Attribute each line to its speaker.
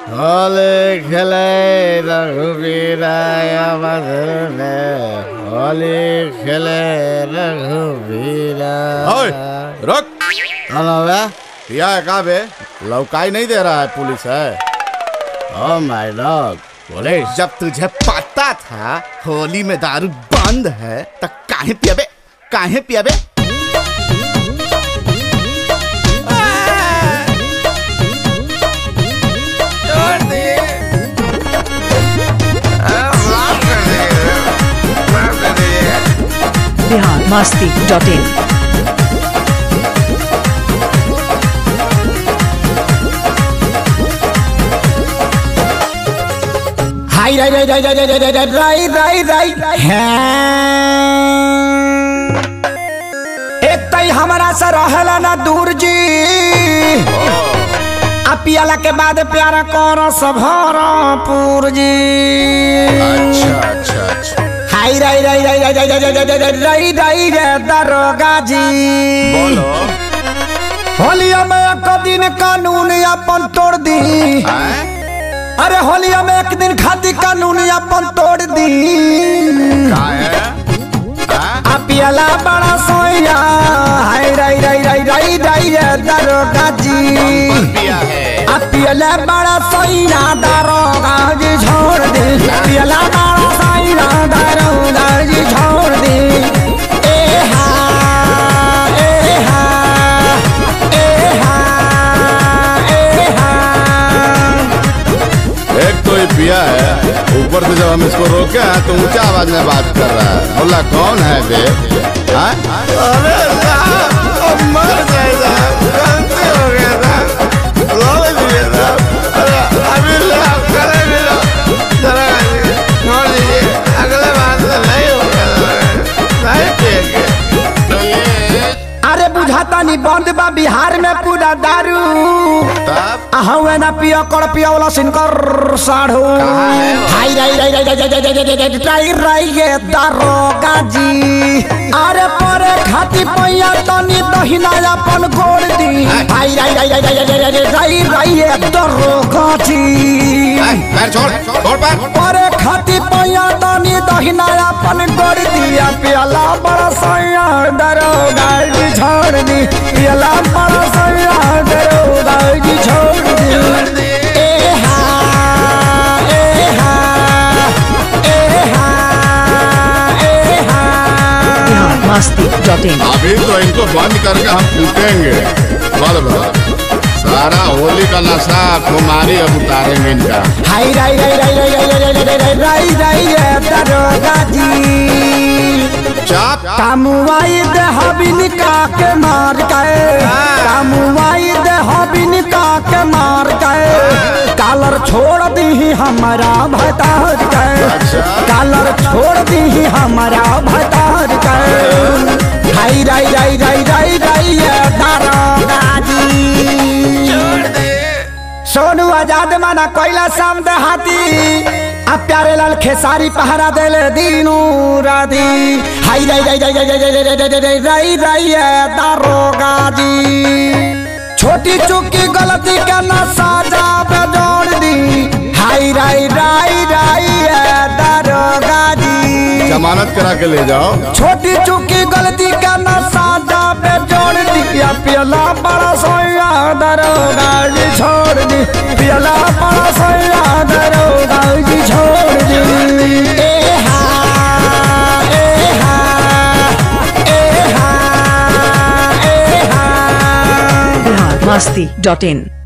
Speaker 1: होली खेले रघुवीराय मधुर में होली खेले रघुवीरा।
Speaker 2: रुक।
Speaker 1: हेलो बे
Speaker 2: पिया है कहाँ बे? लौकाई नहीं दे रहा है, पुलिस है।
Speaker 1: Oh my dog police.
Speaker 2: जब तुझे पता था होली में दारू बंद है तो काहे पिया बे? काहे पिया बे?
Speaker 3: biharmasti.in
Speaker 4: हाय राय राय राय राय राय राय राय राय राय एक तई हमारा से रहला ना दूर जी पियाला के बाद प्यारा करो सभरपुर जी।
Speaker 2: अच्छा अच्छा अच्छा।
Speaker 4: हाय राय राय राय राय राय राय राय राय दरोगा जी
Speaker 2: बोलो।
Speaker 4: होलिया में एक दिन कानून अपन तोड़ दी। अरे होलिया में एक दिन खाती कानून अपन तोड़ दी। पियाला बड़ा सोया हाय राय राय राय राय राय दरोगा जी। पियाला बड़ा सोया दरोगा जी छोड़ दे। पियाला बड़ा सोया दरोगा जी छोड़ दे। ए हा ए हा ए हा ए हा।
Speaker 2: एक तो ये पिया है, ऊपर से जब हम इसको रोके हैं तो ऊंचा आवाज में बात कर रहा है। बोला कौन है बे? अरे मर जाएगा, गलती हो गया था, अभी छोड़ दीजिए, अगले बार से नहीं होगा, नहीं पिएंगे।
Speaker 4: अरे बुझाता नहीं बंद बा बिहार में पूरा दारू। हुए ना पिया कर पिया वाला सिनकर साढ़ू। हाय राय राय राय राय राय दरोगा जी। अरे परे खाती पैया तनी दहिना अपन गोड़ दी। हाय राय राय राय राय राय राय दरोगा जी।
Speaker 2: छोड़
Speaker 4: परे खाती पैया तनी दहिना अपन गोड़ दी। पियाला बड़ा सैया दरोगा जी छोड़ दी। पियाला बड़ा सैया दरोगा जी छोड़ दी। ए हा ए हा ए हा ए हा।
Speaker 3: biharmasti.in
Speaker 2: अभी तो इनको बंद करके हम कूटेंगे। सारा होली का नशा खुमारी अब उतारेंगे इनका।
Speaker 4: हाय राय राय राय राय राय राय राय राय राय दरोगा जी। कामुआई दे हबिनिका के मार गए। कामुआई दे हबिनिका के मार गए। कालर छोड़ दी हमारा भतार गए। कालर छोड़ दी हमारा भतार गए। हाय राय राय राय राय राय दरोगा जी। सोनू आजाद माना कोयला शाम देहाती। अब प्यारे लाल खेसारी पहरा देले दीनू राधी। हाय राय राय राय राय राय राय दरोगा जी। छोटी चुकी गलती का ना साजा पे जोड़ दी। हाय राय राय राय दरोगा जी।
Speaker 2: जमानत करा के ले जाओ।
Speaker 4: छोटी चुकी गलती का ना साजा पे जोड़ दी। पियाला बड़ा सोया दरोगा जी छोड़ दी। पियाला बड़ा सोया दरोगा जी छोड़ दी। ए हा ए हा ए हा ए हा।
Speaker 3: biharmasti.in